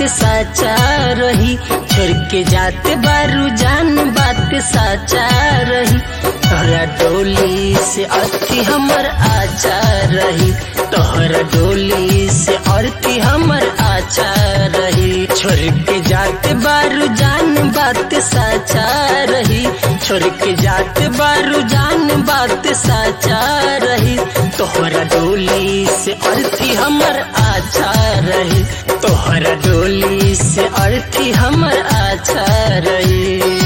साचा रही, छोड़ के जाते बारू जान बात साचा रही। तोहरा डोली से अर्थी हमर आचा रही, तोहरा डोली से अर्थी हमर आचा रही। छोड़ के जाते बारू जान बात साचा रही, छोड़ के जाते बारू जान बात साचा रही। तोहरा डोली से अर्थी हमर आचा रही, तोहरा डोली से अर्थी हमर आचा रही।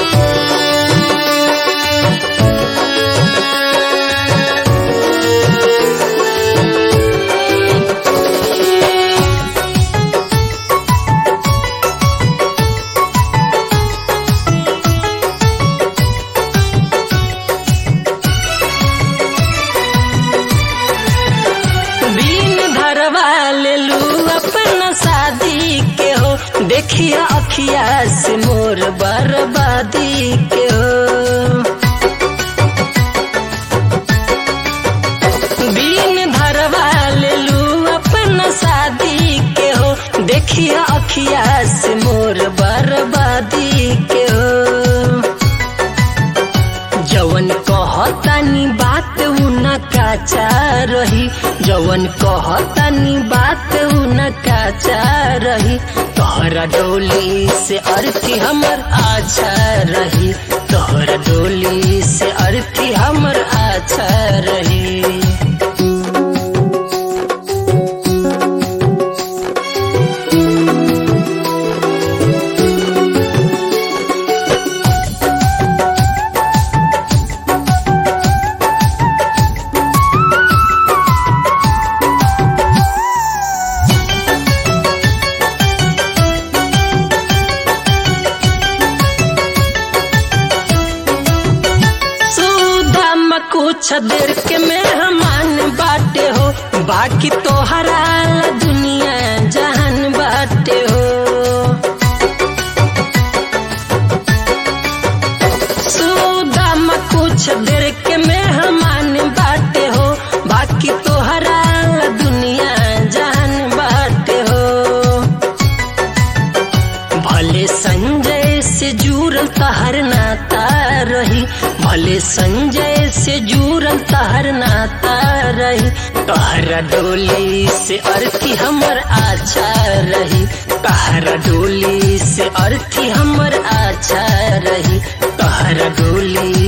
अपना शादी के हो, देखिया अखिया से मोर बर्बादी के हो। बीन धरवा ले लू अपना शादी के हो, देखिया अखिया से मोर बर्बादी के हो। जवन कहतानी बात उना काचा रही, जवन कहतानी बात उना काचा रही। तोहरा डोली से अर्थी हमर आचा रही, तोहरा डोली से अर्थी हमर आचा रही। कुछ देर के मेहमान बाटे हो, बाकी तोहरा दुनिया जहान बाटे हो। सुदाम कुछ देर के मेहमान बाटे हो, बाकी तोहरा दुनिया जहान बाटे हो। भले संजय से जुड़ल तहर नाता रही, भले संजय से जुड़ल तहर नाता रही। तोहरा डोली से अर्थी हमर आचा रही, तोहरा डोली से अर्थी हमर आचा रही, तोहरा डोली